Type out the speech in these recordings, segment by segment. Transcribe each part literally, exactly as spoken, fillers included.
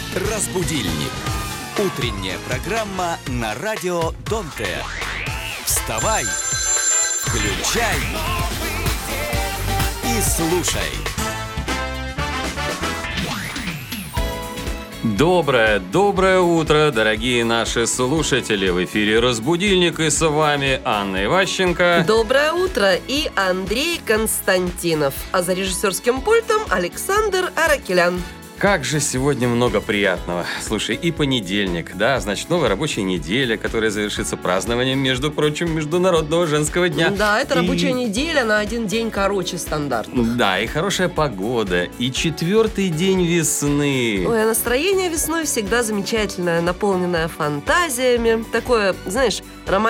Разбудильник. Утренняя программа на радио Донте. Вставай, включай и слушай. Доброе, доброе утро, дорогие наши слушатели. В эфире «Разбудильник» и с вами Анна Иващенко. Доброе утро и Андрей Константинов. А за режиссерским пультом Александр Аракелян. Как же сегодня много приятного. Слушай, и понедельник, да, значит, новая рабочая неделя, которая завершится празднованием, между прочим, Международного женского дня. Да, это и... рабочая неделя на один день короче стандартных. Да, и хорошая погода, и четвертый день весны. Ой, а настроение весной всегда замечательное, наполненное фантазиями. Такое, знаешь,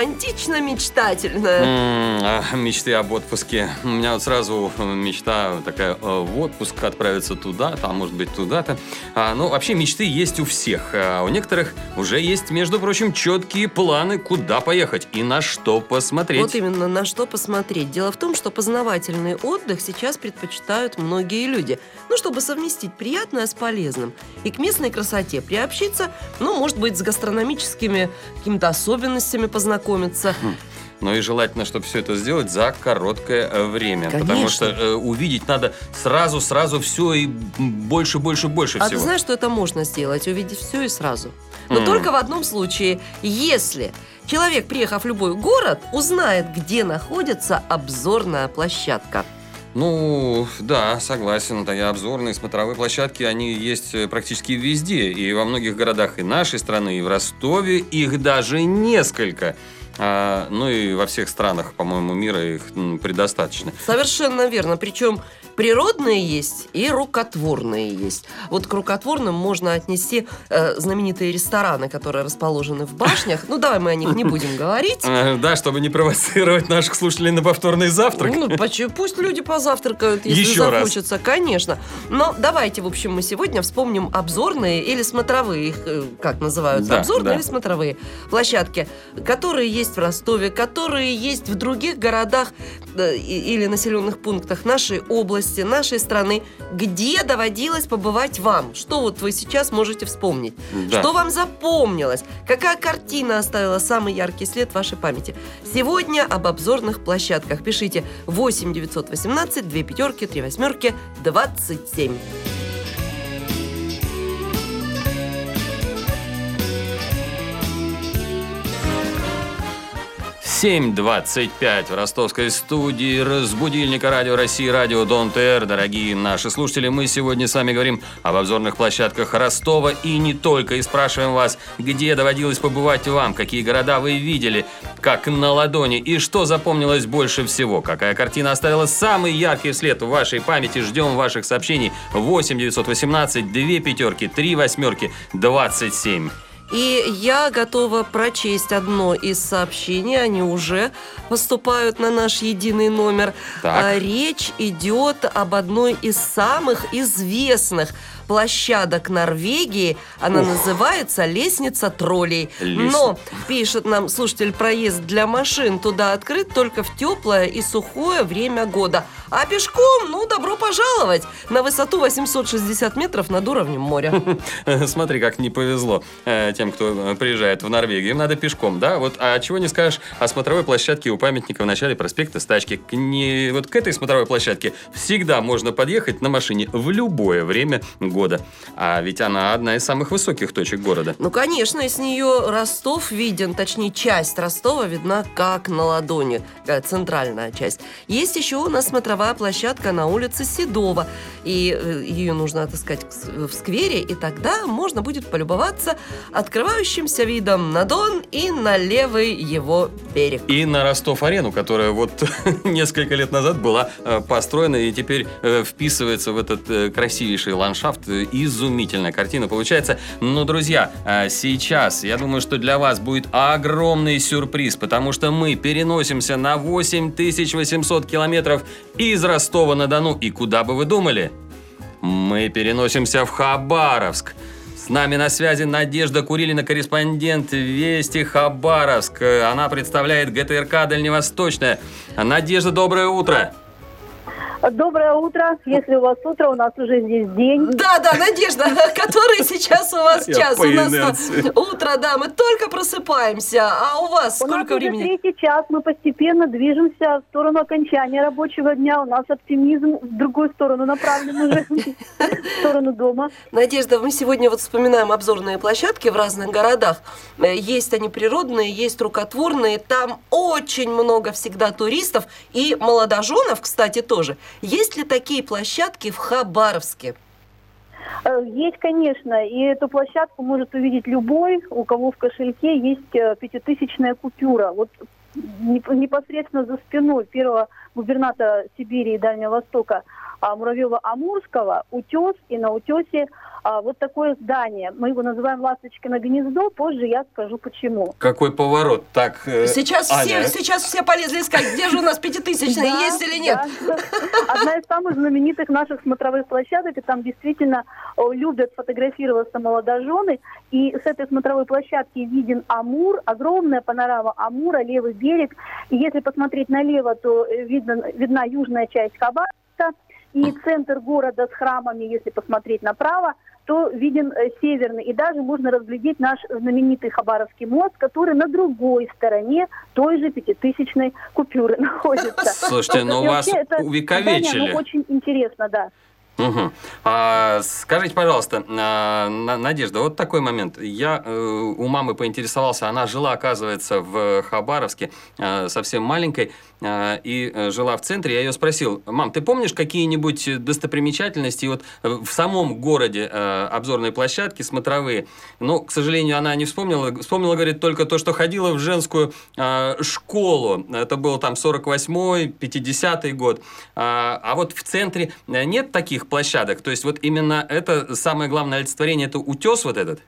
романтично-мечтательное. М-м, а, мечты об отпуске. У меня вот сразу мечта такая, в отпуск отправиться туда, там, может быть, туда. А, ну, вообще мечты есть у всех. А у некоторых уже есть, между прочим, четкие планы, куда поехать и на что посмотреть. Вот именно, на что посмотреть. Дело в том, что познавательный отдых сейчас предпочитают многие люди. Ну, чтобы совместить приятное с полезным. И к местной красоте приобщиться, ну, может быть, с гастрономическими какими-то особенностями познакомиться. Хм. Но и желательно, чтобы все это сделать за короткое время. Конечно. Потому что э, увидеть надо сразу-сразу все и больше, больше, больше а всего. А ты знаешь, что это можно сделать? Увидеть все и сразу. Но Mm. только в одном случае. Если человек, приехав в любой город, узнает, где находится обзорная площадка. Ну, да, согласен. Да, и обзорные, смотровые площадки, они есть практически везде. И во многих городах и нашей страны, и в Ростове их даже несколько. А, ну и во всех странах, по-моему, мира их м, предостаточно. Совершенно верно. Причем природные есть и рукотворные есть. Вот к рукотворным можно отнести э, знаменитые рестораны, которые расположены в башнях. Ну, давай мы о них не будем говорить. Да, чтобы не провоцировать наших слушателей на повторный завтрак. Ну, пусть люди позавтракают, если Еще захочется, раз. Конечно. Но давайте, в общем, мы сегодня вспомним обзорные или смотровые, их как называются, да, обзорные да. или смотровые площадки, которые есть в Ростове, которые есть в других городах э, или населенных пунктах нашей области, нашей страны, где доводилось побывать вам. Что вот вы сейчас можете вспомнить? Да. Что вам запомнилось? Какая картина оставила самый яркий след в вашей памяти? Сегодня об обзорных площадках. Пишите восемь девятьсот восемнадцать две пятерки три восьмерки двадцать семь. семь двадцать пять в ростовской студии разбудильника Радио России, Радио Донте. Дорогие наши слушатели, мы сегодня с вами говорим об обзорных площадках Ростова и не только. И спрашиваем вас, где доводилось побывать вам, какие города вы видели, как на ладони, и что запомнилось больше всего. Какая картина оставила самый яркий след в вашей памяти. Ждем ваших сообщений. восемь девятьсот восемнадцать две пятерки три восьмерки двадцать семь. И я готова прочесть одно из сообщений. Они уже поступают на наш единый номер. Так. Речь идет об одной из самых известных площадок Норвегии. Она Ух. называется «Лестница троллей». Лестница. Но, пишет нам слушатель, проезд для машин туда открыт только в теплое и сухое время года. А пешком, ну, добро пожаловать на высоту восемьсот шестьдесят метров над уровнем моря. Смотри, как не повезло э, тем, кто приезжает в Норвегию. Им надо пешком, да? Вот, а чего не скажешь о смотровой площадке у памятника в начале проспекта Стачки. К не, вот к этой смотровой площадке всегда можно подъехать на машине в любое время года. А ведь она одна из самых высоких точек города. Ну, конечно, и с нее Ростов виден, точнее, часть Ростова видна как на ладони, центральная часть. Есть еще у нас смотровая площадка на улице Седова, и ее нужно отыскать в сквере, и тогда можно будет полюбоваться открывающимся видом на Дон и на левый его берег. И на Ростов-арену, которая вот несколько лет назад была э, построена и теперь э, вписывается в этот э, красивейший ландшафт. Изумительная картина получается. Но, друзья, э, сейчас, я думаю, что для вас будет огромный сюрприз, потому что мы переносимся на восемь тысяч восемьсот километров из Ростова-на-Дону. И куда бы вы думали? Мы переносимся в Хабаровск. С нами на связи Надежда Курилина, корреспондент Вести Хабаровск. Она представляет ГТРК «Дальневосточная». Надежда, доброе утро. Доброе утро. Если у вас утро, у нас уже здесь день. Да, да, Надежда, который сейчас у вас Я час? по У нас инерции. утро, да, мы только просыпаемся. А у вас У нас сколько уже времени? третий час. Мы постепенно движемся в сторону окончания рабочего дня. У нас оптимизм в другую сторону направлен уже, в сторону дома. Надежда, мы сегодня вот вспоминаем обзорные площадки в разных городах. Э, Есть они природные, есть рукотворные. Там очень много всегда туристов и молодоженов, кстати, тоже. Есть ли такие площадки в Хабаровске? Э, Есть, конечно, и эту площадку может увидеть любой, у кого в кошельке есть э, пятитысячная купюра. Вот неп- непосредственно за спиной первого губернатора Сибири и Дальнего Востока а, Муравьева-Амурского утес, и на утесе а, вот такое здание. Мы его называем «Ласточкино гнездо», позже я скажу почему. Какой поворот. Так, э, Сейчас Аня. все, сейчас все полезли искать, где же у нас пятитысячные, Да, есть или нет. да. Одна из самых знаменитых наших смотровых площадок, и там действительно о, любят фотографироваться молодожены. И с этой смотровой площадки виден Амур, огромная панорама Амура, левый берег. И если посмотреть налево, то э, видно, видна южная часть Хабаровска. И центр города с храмами, если посмотреть направо, то виден э, северный. И даже можно разглядеть наш знаменитый Хабаровский мост, который на другой стороне той же пятитысячной купюры находится. Слушайте, ну И вас вообще это увековечили. здание, оно очень интересно, да. Угу. А, скажите, пожалуйста, а, На- Надежда, вот такой момент. Я э, у мамы поинтересовался, она жила, оказывается, в Хабаровске, э, совсем маленькой, э, и э, жила в центре. Я ее спросил: мам, ты помнишь какие-нибудь достопримечательности вот в самом городе, э, обзорные площадки, смотровые? Но, к сожалению, она не вспомнила. Вспомнила, говорит, только то, что ходила в женскую э, школу. Это был там сорок восьмой, пятидесятый год. А, а вот в центре нет таких площадок? То есть вот именно это самое главное олицетворение, это утес вот этот?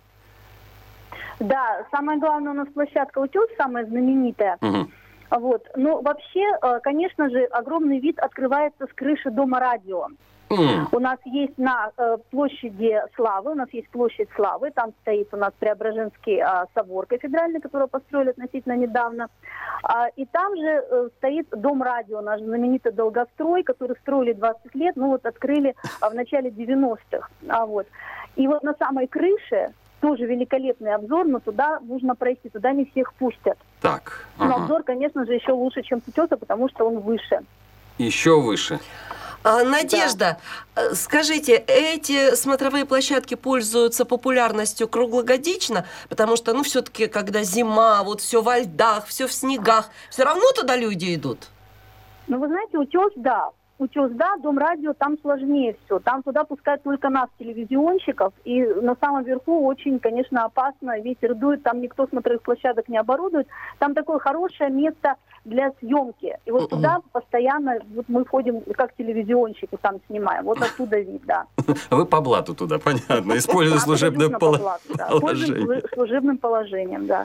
Да, самая главная у нас площадка «Утес», самая знаменитая. Угу. Вот. Ну, вообще, э, конечно же, огромный вид открывается с крыши Дома радио. М. У нас есть на э, площади Славы, у нас есть площадь Славы, там стоит у нас Преображенский э, собор кафедральный, который построили относительно недавно. А, и там же э, стоит Дом радио, наш знаменитый долгострой, который строили двадцать лет, ну вот открыли а, в начале девяностых. А, вот. И вот на самой крыше тоже великолепный обзор, но туда нужно пройти, туда не всех пустят. Так, Но ага. обзор, конечно же, еще лучше, чем с утеса, потому что он выше. Еще выше. А, Надежда, э, скажите, эти смотровые площадки пользуются популярностью круглогодично? Потому что, ну, все-таки, когда зима, вот все во льдах, все в снегах, все равно туда люди идут? Ну, вы знаете, утес, да. Утес, да, Дом радио, там сложнее все. Там туда пускают только нас, телевизионщиков. И на самом верху очень, конечно, опасно. Ветер дует, там никто смотровых площадок не оборудует. Там такое хорошее место для съемки. И вот туда постоянно вот мы ходим как телевизионщики, там снимаем. Вот оттуда вид, да. Вы по блату туда, понятно, используя служебное Абсолютно по поло- блату, да. положение. Пользуемся служебным положением, да.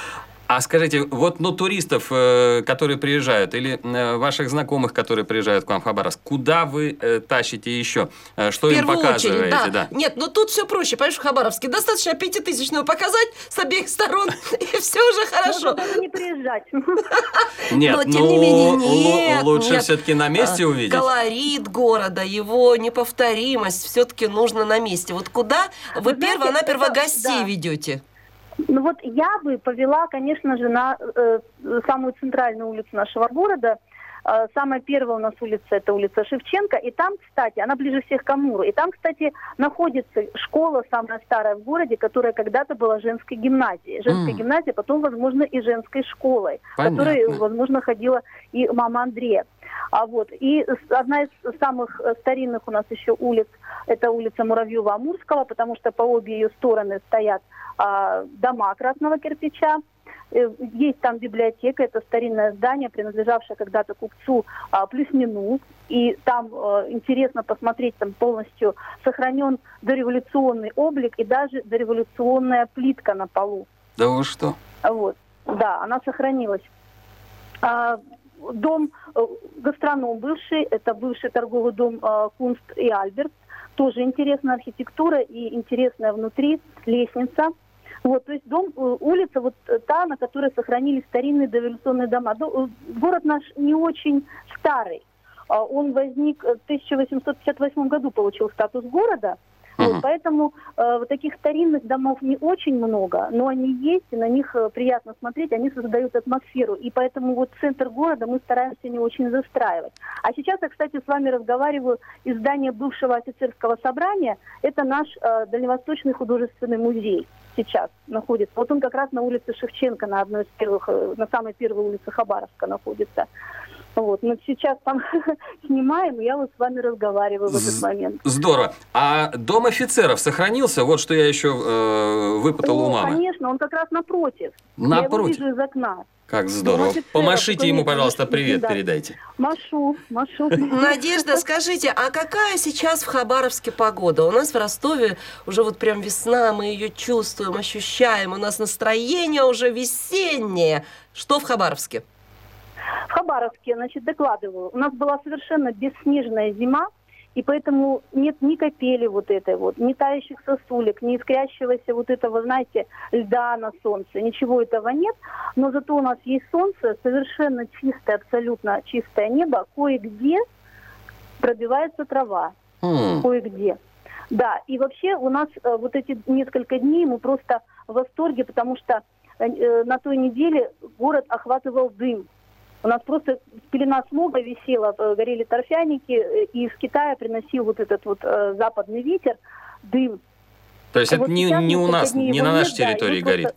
А скажите, вот ну туристов, э, которые приезжают, или э, ваших знакомых, которые приезжают к вам в Хабаровск, куда вы э, тащите еще? Э, что В им первую показываете? очередь, да. Да. Нет, ну тут все проще, понимаешь, в Хабаровске достаточно пятитысячную показать с обеих сторон, и все уже хорошо. Можно даже не приезжать. Нет, Но, тем ну, не менее, лу- нет, лучше нет. все-таки на месте А, увидеть. Колорит города, его неповторимость все-таки нужно на месте. Вот куда вы Вы знаете, перво-наперво это- гостей да. ведете? Ну вот я бы повела, конечно же, на э, самую центральную улицу нашего города. Э, самая первая у нас улица – это улица Шевченко. И там, кстати, она ближе всех к Амуру. И там, кстати, находится школа, самая старая в городе, которая когда-то была женской гимназией. Женская М. гимназия, потом, возможно, и женской школой, в Понятно. которой, возможно, ходила и мама Андрея. А вот. И с- одна из самых э, старинных у нас еще улиц – это улица Муравьева-Амурского, потому что по обе ее стороны стоят а, дома красного кирпича. Э, Есть там библиотека, это старинное здание, принадлежавшее когда-то купцу а, Плюснину. И там э, интересно посмотреть, там полностью сохранен дореволюционный облик и даже дореволюционная плитка на полу. Да вы что? Вот. Да, она сохранилась. А, Дом, э, гастроном бывший, это бывший торговый дом э, Кунст и Альберт. Тоже интересная архитектура и интересная внутри лестница. Вот, то есть дом, э, улица вот э, та, на которой сохранились старинные дореволюционные дома. До- э, город наш не очень старый. Он возник в тысяча восемьсот пятьдесят восьмом году, получил статус города. Uh-huh. Вот, поэтому э, таких старинных домов не очень много, но они есть, и на них э, приятно смотреть, они создают атмосферу. И поэтому вот центр города мы стараемся не очень застраивать. А сейчас я, кстати, с вами разговариваю из здания бывшего офицерского собрания. Это наш э, Дальневосточный художественный музей сейчас находится. Вот он как раз на улице Шевченко, на одной из первых, э, на самой первой улице Хабаровска находится. Вот. Но сейчас там снимаем, и я вот с вами разговариваю в этот момент. Здорово. А дом офицеров сохранился? Вот что я еще э, выпытал О, у мамы. Конечно, он как раз напротив. Напротив? Я его вижу из окна. Как здорово. Офицеров, Помашите ему, конечно, пожалуйста, привет да. передайте. Машу, машу. Надежда, скажите, а какая сейчас в Хабаровске погода? У нас в Ростове уже вот прям весна, мы ее чувствуем, ощущаем. У нас настроение уже весеннее. Что в Хабаровске? В Хабаровске, значит, докладываю, у нас была совершенно бесснежная зима, и поэтому нет ни капели вот этой вот, ни тающих сосулек, ни искрящегося вот этого, знаете, льда на солнце, ничего этого нет, но зато у нас есть солнце, совершенно чистое, абсолютно чистое небо, кое-где пробивается трава, Mm. кое-где. Да, и вообще у нас э, вот эти несколько дней мы просто в восторге, потому что э, на той неделе город охватывал дым. У нас просто пелена смога висела, горели торфяники, и из Китая приносил вот этот вот э, западный ветер, дым. То есть А это вот не, сейчас не у несколько нас, дней не его на нашей нет, да, и территории мы горит? просто-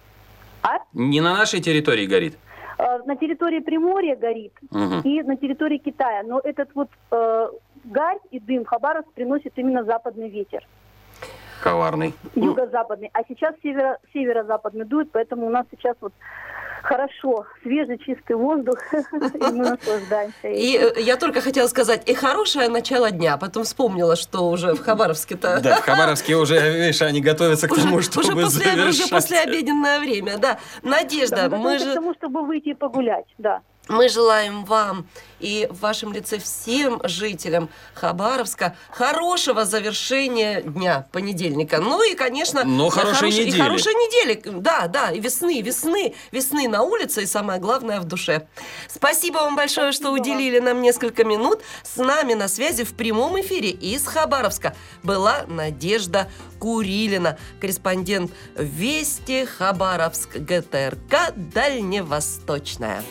А? Не на нашей территории горит? Э, На территории Приморья горит Мгм. и на территории Китая. Но этот вот э, гарь и дым Хабаровск приносит именно западный ветер, Коварный. юго-западный. А сейчас северо- северо-западный дует, поэтому у нас сейчас вот хорошо, свежий, чистый воздух, и мы наслаждаемся. И э, я только хотела сказать, и хорошее начало дня. Потом вспомнила, что уже в Хабаровске-то... Да, в Хабаровске уже, видишь, они готовятся к тому, Уже, чтобы уже, после, уже завершать. послеобеденное время, да. Надежда, Да, мы готовимся же... к тому, чтобы выйти и погулять, да. Мы желаем вам и в вашем лице всем жителям Хабаровска хорошего завершения дня понедельника. Ну и, конечно, Но хорошей хорошей- недели. И хорошей недели. Да, да, и весны, весны, весны на улице, и самое главное в душе. Спасибо вам большое, что уделили нам несколько минут. С нами на связи в прямом эфире из Хабаровска была Надежда Курилина, корреспондент Вести Хабаровск ГТРК Дальневосточная.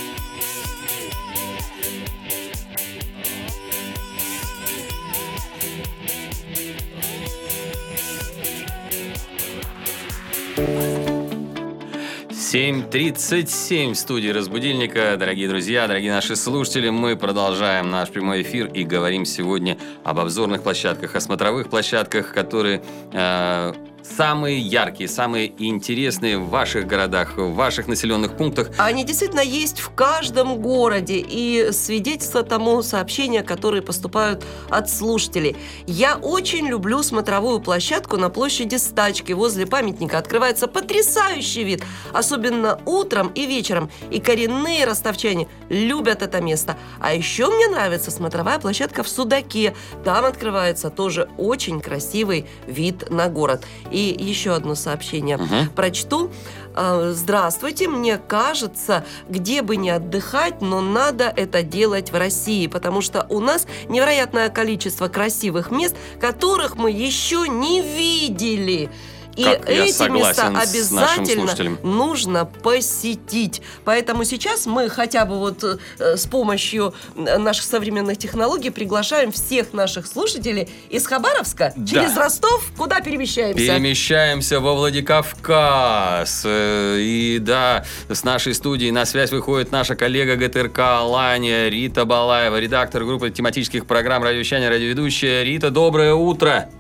семь тридцать семь в студии «Разбудильника». Дорогие друзья, дорогие наши слушатели, мы продолжаем наш прямой эфир и говорим сегодня об обзорных площадках, о смотровых площадках, которые э, самые яркие, самые интересные в ваших городах, в ваших населенных пунктах. Они действительно есть в каждом городе, и свидетельство тому сообщения, которые поступают от слушателей. Я очень люблю смотровую площадку на площади Стачки возле памятника. Открывается потрясающий вид, особенно утром и вечером. И коренные ростовчане любят это место. А еще мне нравится смотровая площадка в Судаке. Там открывается тоже очень красивый вид на город. И еще одно сообщение Мгм. прочту. А, Здравствуйте, мне кажется, где бы ни отдыхать, но надо это делать в России, потому что у нас невероятное количество красивых мест, которых мы еще не видели. И Как я эти согласен места с нашим обязательно слушателем. нужно посетить. Поэтому сейчас мы хотя бы вот э, с помощью э, наших современных технологий приглашаем всех наших слушателей из Хабаровска Да. через Ростов. Куда перемещаемся? Перемещаемся во Владикавказ. Э, И да, с нашей студии на связь выходит наша коллега ГТРК «Алания» Рита Балаева, редактор группы тематических программ радиовещания, радиоведущая. Рита, доброе утро!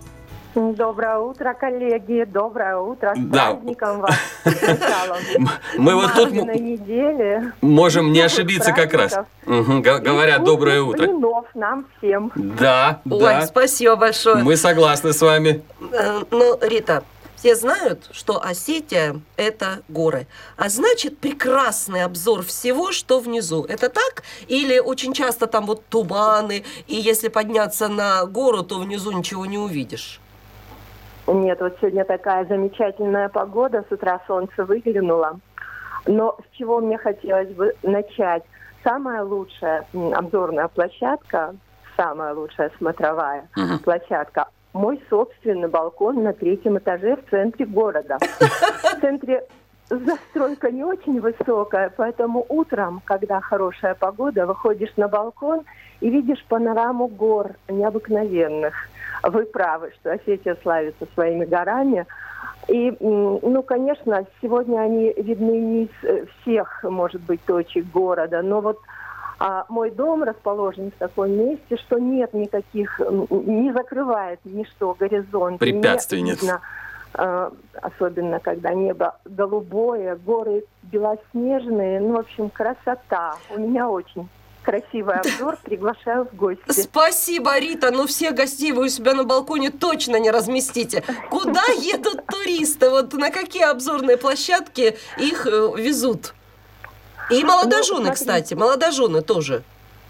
Доброе утро, коллеги. Доброе утро. С Да. праздником вас. с началом Мы вот тут м- Маминой недели. можем не Новых ошибиться как раз. праздников. Мгм, г- Говорят, И доброе вкусных утро. блинов нам всем. Да, Ой, да, спасибо большое. мы согласны с вами. Э, Ну, Рита, все знают, что Осетия – это горы. А значит, прекрасный обзор всего, что внизу. Это так? Или очень часто там вот туманы, и если подняться на гору, то внизу ничего не увидишь? Нет, вот сегодня такая замечательная погода. С утра солнце выглянуло. Но с чего мне хотелось бы начать? Самая лучшая м, обзорная площадка, самая лучшая смотровая Мгм. площадка, мой собственный балкон на третьем этаже в центре города. В центре застройка не очень высокая, поэтому утром, когда хорошая погода, выходишь на балкон и видишь панораму гор необыкновенных. Вы правы, что Осетия славится своими горами. И, м, ну, конечно, сегодня они видны не из э, всех, может быть, точек города, но вот а, мой дом расположен в таком месте, что нет никаких, м, не закрывает ничто горизонт. Препятствий Не нет. видно, э, особенно когда небо голубое, горы белоснежные, ну, в общем, красота. У меня очень красивый обзор, приглашаю в гости. Спасибо, Рита, но всех гостей вы у себя на балконе точно не разместите. Куда едут туристы? Вот на какие обзорные площадки их э, везут? И молодожены, Ну, кстати, молодожены тоже.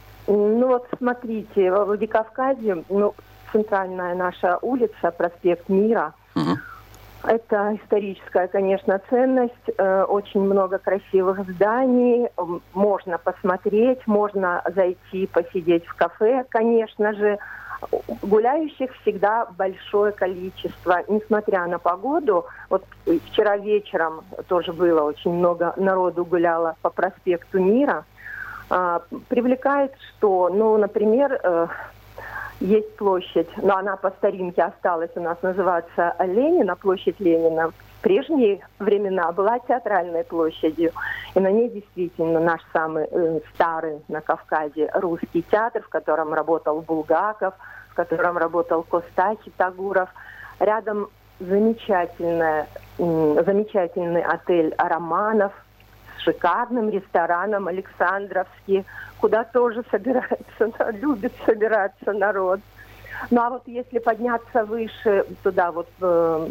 Ну вот смотрите, во Владикавказе, ну, центральная наша улица, проспект Мира, Мгм. это историческая, конечно, ценность, э, очень много красивых зданий, м, можно посмотреть, можно зайти, посидеть в кафе, конечно же. Гуляющих всегда большое количество, несмотря на погоду. Вот вчера вечером тоже было очень много народу гуляло по проспекту Мира. А, привлекает, что, ну, например, э, есть площадь, но она по старинке осталась, у нас называется Ленина, площадь Ленина. В прежние времена была театральной площадью, и на ней действительно наш самый э, старый на Кавказе русский театр, в котором работал Булгаков, в котором работал Костаки Тагуров. Рядом замечательная, м, замечательный отель «Романов» с шикарным рестораном «Александровский», куда тоже собирается, любит собираться народ. Ну а вот если подняться выше, туда вот э,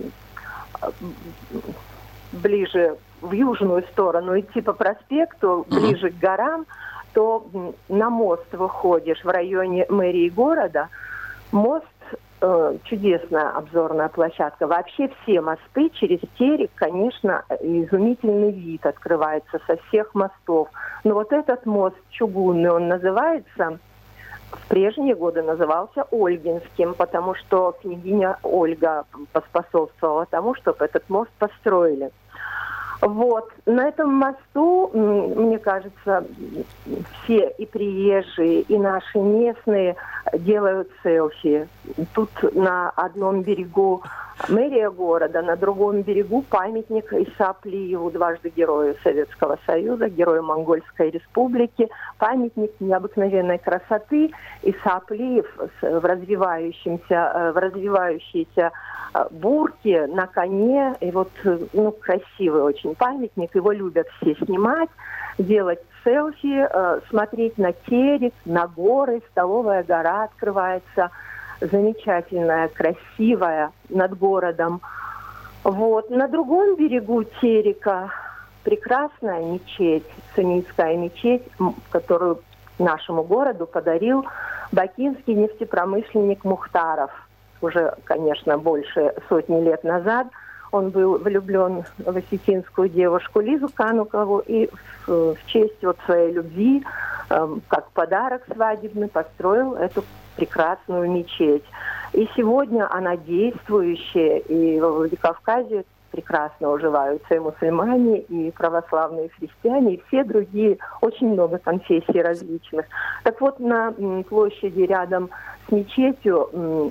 ближе в южную сторону, идти по проспекту, ближе к горам, то м, на мост выходишь в районе мэрии города. Мост э, чудесная обзорная площадка. Вообще все мосты через Терек, конечно, изумительный вид открывается со всех мостов. Но вот этот мост чугунный, он называется, в прежние годы назывался Ольгинским, потому что княгиня Ольга поспособствовала тому, чтобы этот мост построили. Вот. На этом мосту, м, мне кажется, все и приезжие, и наши местные делают селфи. Тут на одном берегу мэрия города, на другом берегу памятник Иса Алиеву, дважды герою Советского Союза, герою Монгольской Республики. Памятник необыкновенной красоты. Иса Алиев в развивающемся, в развивающейся бурке на коне. И вот, ну, красивый очень памятник. Его любят все снимать, делать селфи, смотреть на Терек, на горы. Столовая гора открывается. Замечательная, красивая, над городом. Вот. На другом берегу Терека прекрасная мечеть, суннитская мечеть, которую нашему городу подарил бакинский нефтепромышленник Мухтаров. Уже, конечно, больше сотни лет назад он был влюблен в осетинскую девушку Лизу Канукову и в, в честь вот своей любви, э, как подарок свадебный, построил эту прекрасную мечеть. И сегодня она действующая, и во Владикавказе прекрасно уживаются и мусульмане, и православные христиане, и все другие, очень много конфессий различных. Так вот, на м, площади рядом с мечетью м,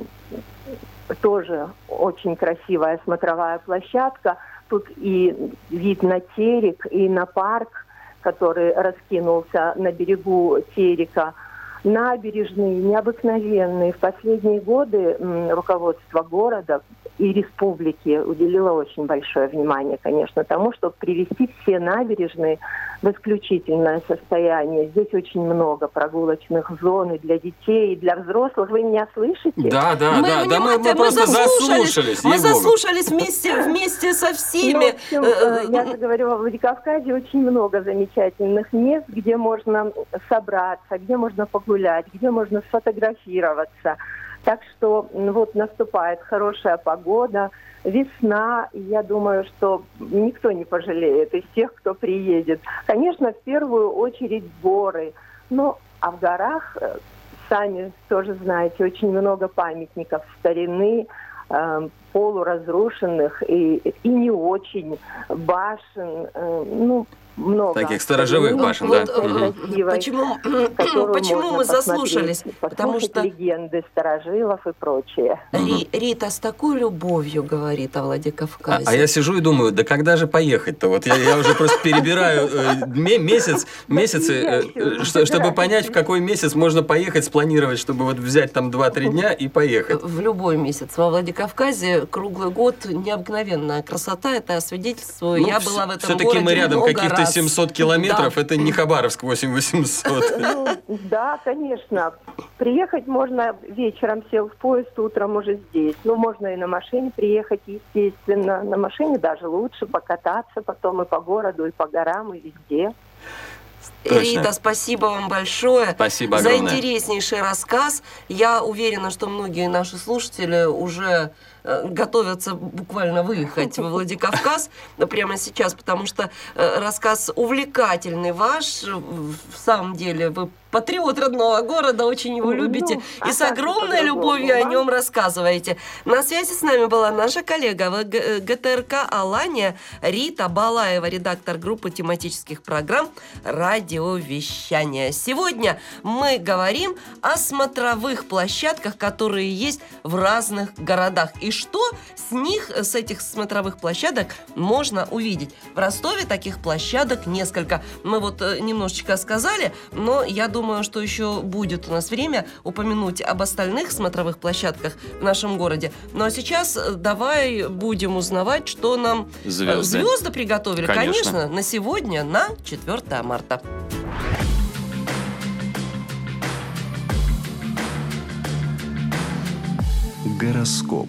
тоже очень красивая смотровая площадка. Тут и вид на Терек, и на парк, который раскинулся на берегу Терека. Набережные необыкновенные. В последние годы м, руководство города и республики уделило очень большое внимание, конечно, тому, чтобы привести все набережные в исключительное состояние. Здесь очень много прогулочных зон и для детей, и для взрослых. Вы меня слышите? Да, да, Мы да, да, мы, внимательно- мы просто заслушались, заслушались. Мы ей-богу. заслушались вместе, вместе со Ну, всеми. в общем, э, я же говорю, во Владикавказе очень много замечательных мест, где можно собраться, где можно погулять, где можно сфотографироваться. Так что вот наступает хорошая погода, весна, и я думаю, что никто не пожалеет из тех, кто приедет. Конечно, в первую очередь горы, ну, а в горах, сами тоже знаете, очень много памятников старины, э, полуразрушенных и, и не очень башен, э, ну, много. Таких сторожевых ну, башен, вот, да. красивой, Почему, почему мы заслушались? Потому что легенды старожилов и прочее. Ри, Рита с такой любовью говорит о Владикавказе. А, а я сижу и думаю, да когда же поехать-то? Вот я, я уже просто перебираю э, месяц, месяцы, э, что, чтобы понять, в какой месяц можно поехать, спланировать, чтобы вот взять там два-три дня и поехать. В любой месяц. Во Владикавказе круглый год необыкновенная красота, это свидетельствую. Ну, я была в этом все-таки городе мы рядом много каких-то раз. семьсот километров, Да. это не Хабаровск восемь восемьсот. Ну, да, конечно. Приехать можно вечером, сел в поезд, утром уже здесь. Ну, можно и на машине приехать, естественно. На машине даже лучше покататься потом и по городу, и по горам, и везде. Точно. Рита, спасибо вам большое Спасибо за огромное. интереснейший рассказ. Я уверена, что многие наши слушатели уже э, готовятся буквально выехать во Владикавказ прямо сейчас, потому что э, рассказ увлекательный ваш. В самом деле вы патриот родного города, очень его Ну, любите а и с как же огромной по-другому, любовью о да? нем рассказываете. На связи с нами была наша коллега в Г- ГТРК «Алания» Рита Балаева, редактор группы тематических программ радиовещания. Сегодня мы говорим о смотровых площадках, которые есть в разных городах. И что с них, с этих смотровых площадок можно увидеть? В Ростове таких площадок несколько. Мы вот э, немножечко сказали, но я думаю, что еще будет у нас время упомянуть об остальных смотровых площадках в нашем городе. Ну а сейчас э, давай будем узнавать, что нам э, Звезды. звезды приготовили. Конечно. Конечно, на сегодня, на четвёртое марта. Гороскоп.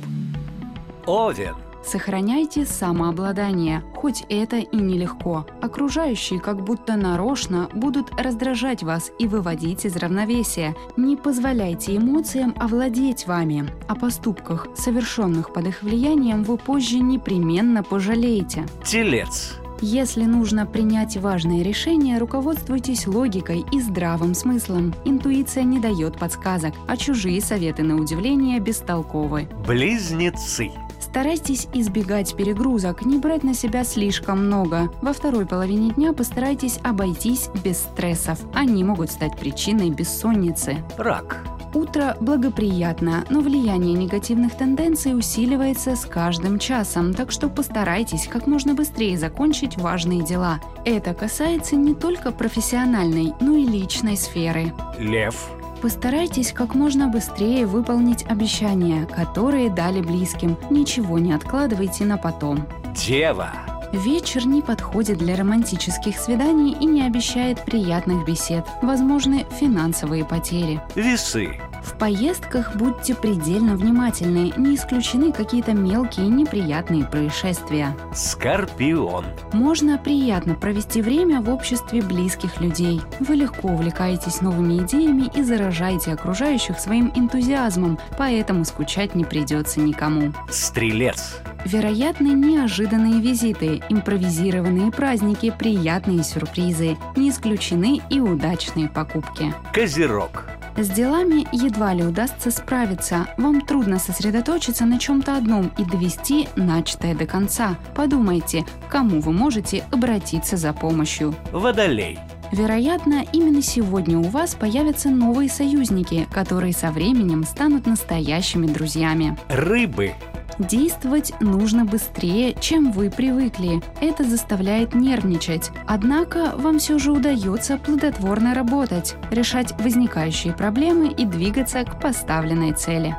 Овен. Сохраняйте самообладание, хоть это и нелегко. Окружающие как будто нарочно будут раздражать вас и выводить из равновесия. Не позволяйте эмоциям овладеть вами. О поступках, совершенных под их влиянием, вы позже непременно пожалеете. Телец. Если нужно принять важное решение, руководствуйтесь логикой и здравым смыслом. Интуиция не дает подсказок, а чужие советы, на удивление, бестолковы. Близнецы. Старайтесь избегать перегрузок, не брать на себя слишком много. Во второй половине дня постарайтесь обойтись без стрессов. Они могут стать причиной бессонницы. Рак. Утро благоприятно, но влияние негативных тенденций усиливается с каждым часом, так что постарайтесь как можно быстрее закончить важные дела. Это касается не только профессиональной, но и личной сферы. Лев. Постарайтесь как можно быстрее выполнить обещания, которые дали близким. Ничего не откладывайте на потом. Дева. Вечер не подходит для романтических свиданий и не обещает приятных бесед. Возможны финансовые потери. Весы. В поездках будьте предельно внимательны, не исключены какие-то мелкие неприятные происшествия. Скорпион. Можно приятно провести время в обществе близких людей. Вы легко увлекаетесь новыми идеями и заражаете окружающих своим энтузиазмом, поэтому скучать не придется никому. Стрелец. Вероятны неожиданные визиты, импровизированные праздники, приятные сюрпризы. Не исключены и удачные покупки. Козерог. С делами едва ли удастся справиться. Вам трудно сосредоточиться на чем-то одном и довести начатое до конца. Подумайте, к кому вы можете обратиться за помощью. Водолей. Вероятно, именно сегодня у вас появятся новые союзники, которые со временем станут настоящими друзьями. Рыбы. Действовать нужно быстрее, чем вы привыкли. Это заставляет нервничать. Однако вам все же удается плодотворно работать, решать возникающие проблемы и двигаться к поставленной цели.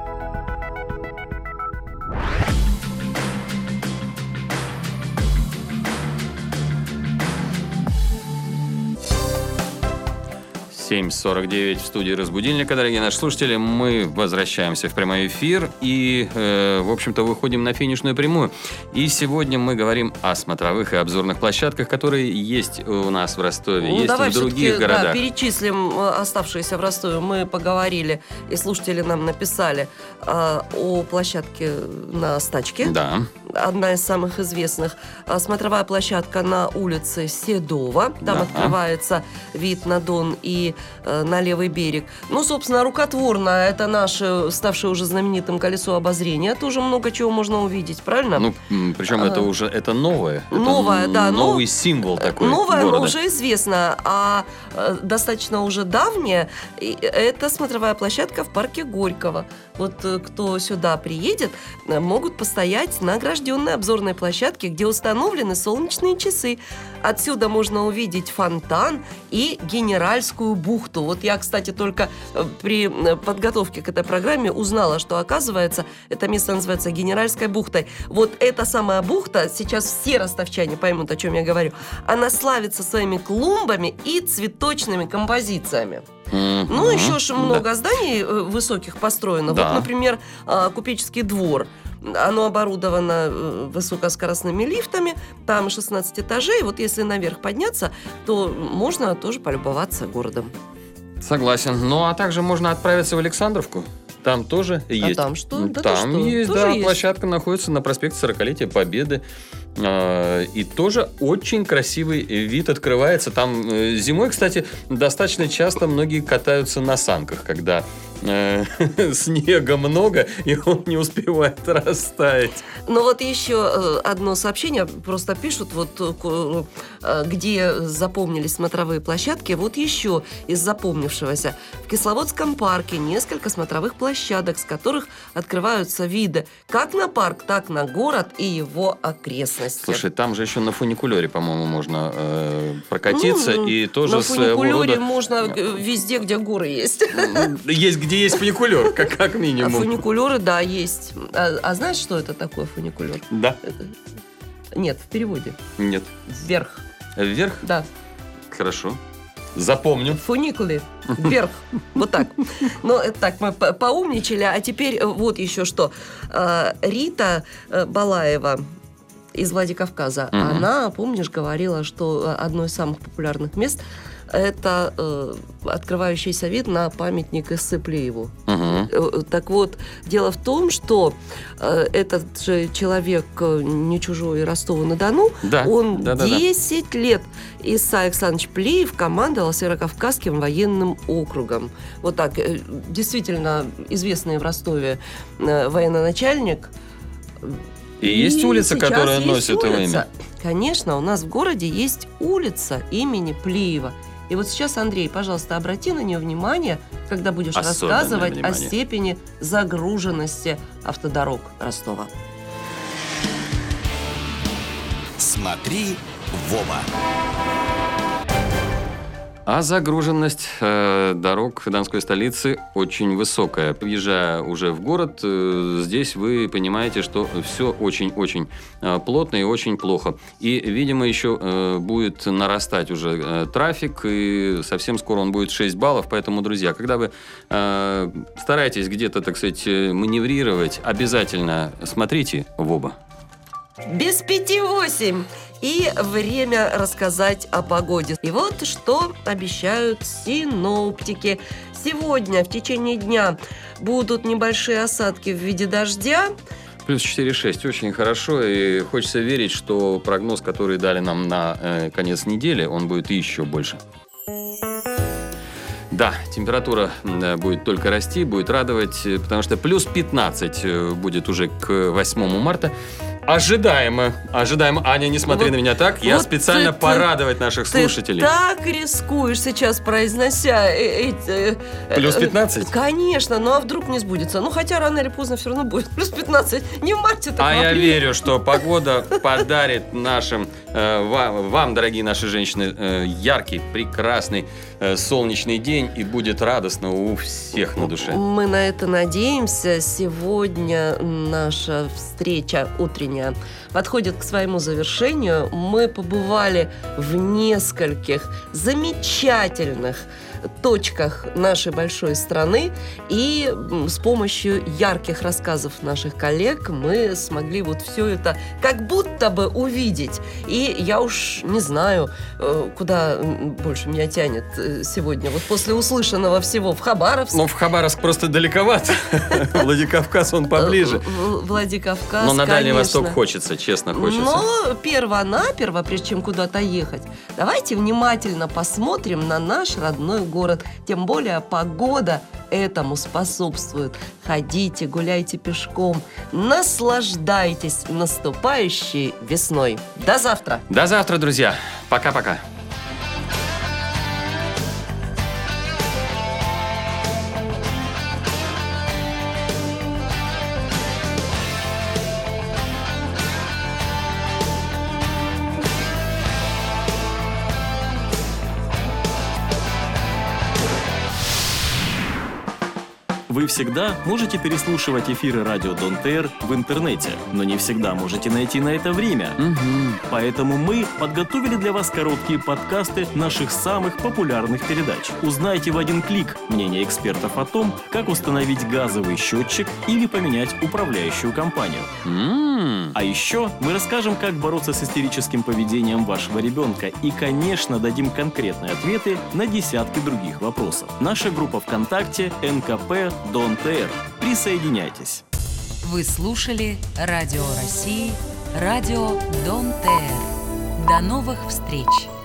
семь сорок девять в студии «Разбудильника», дорогие наши слушатели. Мы возвращаемся в прямой эфир и, э, в общем-то, выходим на финишную прямую. И сегодня мы говорим о смотровых и обзорных площадках, которые есть у нас в Ростове, Ну, есть давай и в других все-таки, городах. Да, перечислим э, оставшиеся в Ростове. Мы поговорили, и слушатели нам написали э, о площадке на Стачке. Да. Одна из самых известных. А, Смотровая площадка на улице Седова. Там Да. открывается вид на Дон и э, на левый берег. Ну, собственно, рукотворно. Это наше, ставшее уже знаменитым колесо обозрения. Тоже много чего можно увидеть, правильно? Ну, м, причем это уже это новое. Это Новое, да, но- Новый символ такой Новое, но города. уже известно, а э, достаточно уже давнее, и это смотровая площадка в парке Горького. Вот э, кто сюда приедет, э, могут постоять на огражденной обзорной площадке, где установлены солнечные часы. Отсюда можно увидеть фонтан и Генеральскую бухту. Вот я, кстати, только э, при э, подготовке к этой программе узнала, что, оказывается, это место называется Генеральской бухтой. Вот эта самая бухта, сейчас все ростовчане поймут, о чем я говорю, она славится своими клумбами и цветочными композициями. Мгм. Ну, еще же Да. много зданий э, высоких построено. Да. Вот, например, э, Купеческий двор. Оно оборудовано э, высокоскоростными лифтами. Там шестнадцать этажей. Вот если наверх подняться, то можно тоже полюбоваться городом. Согласен. Ну, а также можно отправиться в Александровку. Там тоже есть. там что? Да ты Там что? есть, Тоже да, есть. площадка находится на проспекте сорокалетия Победы. А, И тоже очень красивый вид открывается. Там э, зимой, кстати, достаточно часто многие катаются на санках, когда э, снега много, и он не успевает растаять. Ну вот еще э, одно сообщение, просто пишут, вот э, ку- э, где запомнились смотровые площадки. Вот еще из запомнившегося. В Кисловодском парке несколько смотровых площадок, с которых открываются виды как на парк, так на город и его окрестности. Слушай, там же еще на фуникулере, по-моему, можно э, прокатиться, Ну, и тоже на своего фуникулере рода... можно э, везде, где горы есть. Есть, где есть фуникулер, как, как А минимум. фуникулеры, да, есть. А, а знаешь, что это такое фуникулер? Да? Это- Нет, в переводе. Нет. Вверх. Вверх? Да. Хорошо. Запомню. Фуникулы вверх. Вот так. Ну, это так, мы по- поумничали. А теперь э, вот еще что. Э, Рита э, Балаева из Владикавказа, Мгм. она, помнишь, говорила, что э, одно из самых популярных мест – это э, открывающийся вид на памятник Иссы-Плееву. Мгм. Э, Так вот, дело в том, что э, этот же человек, э, не чужой Ростову-на-Дону, Да. он да, да, да. десять лет, Исай Александрович Плеев, командовал Северокавказским военным округом. Вот так, э, действительно известный в Ростове э, военачальник. И есть улица, сейчас которая есть носит его улица. имя? Конечно, у нас в городе есть улица имени Плеева. И вот сейчас, Андрей, пожалуйста, обрати на нее внимание, когда будешь Особенное рассказывать о внимание. степени загруженности автодорог Ростова. Смотри в оба. А загруженность э, дорог Донской столицы очень высокая. Приезжая уже в город, э, здесь вы понимаете, что все очень-очень э, плотно и очень плохо. И, видимо, еще э, будет нарастать уже э, трафик, и совсем скоро он будет шесть баллов. Поэтому, друзья, когда вы э, стараетесь где-то, так сказать, э, маневрировать, обязательно смотрите в оба. Без пяти восемь. И время рассказать о погоде. И вот что обещают синоптики. Сегодня в течение дня будут небольшие осадки в виде дождя. Плюс четыре шесть. Очень хорошо. И хочется верить, что прогноз, который дали нам на э, конец недели, он будет еще больше. Да, температура э, будет только расти, будет радовать, э, потому что плюс пятнадцать э, будет уже к восьмому марта. Ожидаемо, ожидаемо. Аня, не смотри Вот- на меня так. Я вот специально ты- порадовать наших Ты слушателей. так рискуешь сейчас, произнося э- эти... э, Плюс э, пятнадцать? Конечно, ну а вдруг не сбудется? Ну хотя рано или поздно все равно будет плюс пятнадцать. Не в марте, так А в я апреле. верю, что погода подарит нашим, э, вам, вам, дорогие наши женщины, э, яркий, прекрасный э, солнечный день, и будет радостно у всех на душе. Мы на это надеемся. Сегодня наша встреча утренняя путешествования подходит к своему завершению. Мы побывали в нескольких замечательных точках нашей большой страны, и с помощью ярких рассказов наших коллег мы смогли вот все это как будто бы увидеть. И я уж не знаю, куда больше меня тянет сегодня. Вот после услышанного всего в Хабаровск. Ну, в Хабаровск просто далековато. Владикавказ, он поближе. Владикавказ, Но на Дальний конечно. Восток хочется, честно хочется. Но перво-наперво, прежде чем куда-то ехать, давайте внимательно посмотрим на наш родной город. Тем более погода этому способствует. Ходите, гуляйте пешком, наслаждайтесь наступающей весной. До завтра! До завтра, друзья. Пока-пока. Вы всегда можете переслушивать эфиры радио Дон Тэ Эр в интернете, но не всегда можете найти на это время. Угу. Поэтому мы подготовили для вас короткие подкасты наших самых популярных передач. Узнайте в один клик мнение экспертов о том, как установить газовый счетчик или поменять управляющую компанию. М-м. А еще мы расскажем, как бороться с истерическим поведением вашего ребенка и, конечно, дадим конкретные ответы на десятки других вопросов. Наша группа ВКонтакте эн ка пэ Дон Тэ Эр. Присоединяйтесь. Вы слушали Радио России, радио Дон Тэ Эр. До новых встреч!